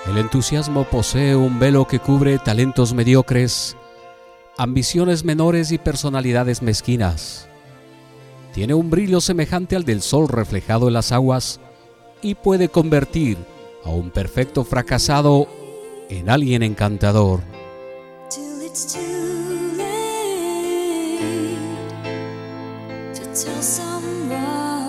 El entusiasmo posee un velo que cubre talentos mediocres, ambiciones menores y personalidades mezquinas. Tiene un brillo semejante al del sol reflejado en las aguas y puede convertir a un perfecto fracasado en alguien encantador. Till it's too late to tell someone